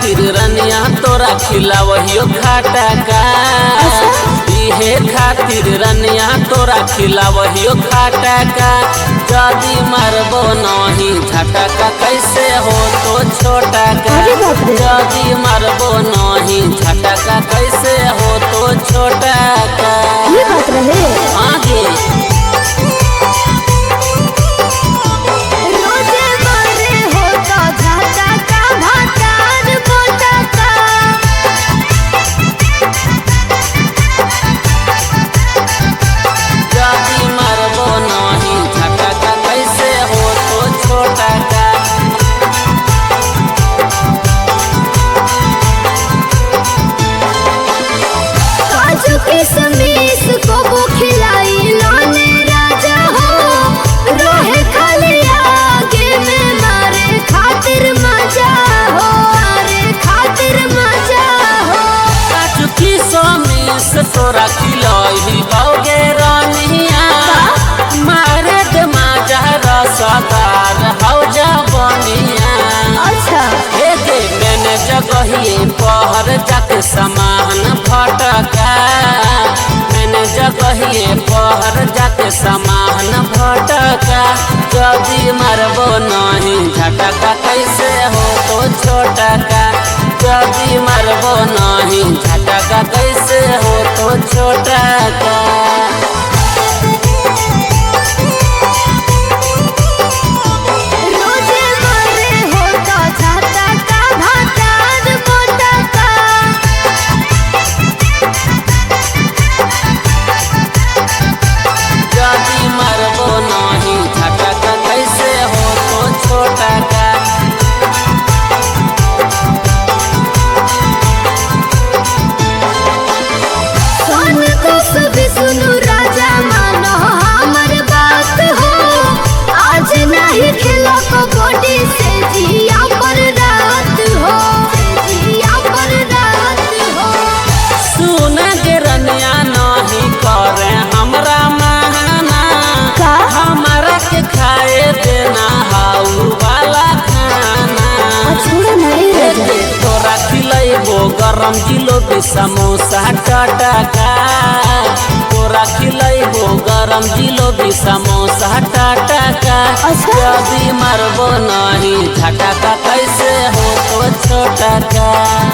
खातिर रनिया तोरा खिलावहियो खाटा का इहे खातिर रनिया तोरा खिलावहियो खाटा का जदी मारबो नहीं झटका कैसे हो तो छोटा का जदी मारबो नहीं झटका कैसे हो तो छोटा का ये बात रहे आगे तोरा खिलही बागे रानिया मारे दे माजा रसदार हौ जा बनिया अच्छा एके मैंने जगहिए पहर जाके सामान फटका मैंने जगहिए पहर जाके सामान फटका जदी मारबो नहीं झटका कैसे हो तो छोटा का जदी मारबो नहीं झटका कैसे हो तो छोटा का जदी मारबो नहीं झटका कैसे हो तो छोटा का सुनो राजा मानो हमर बात हो आज नहीं खेलो कबड्डी से जिया पर रात हो जिया पर रात हो सुन गे रनिया नहीं करे हमरा महाना हमारा के खाए देना हाउ वाला खाना तोरा खिलैबो गरम जिलेबी समोसा टटका तोरा खिलैबो गरम जिलेबी समोसा टटका जदी मारबो नहीं झटका कैसे हो तो छोटा का।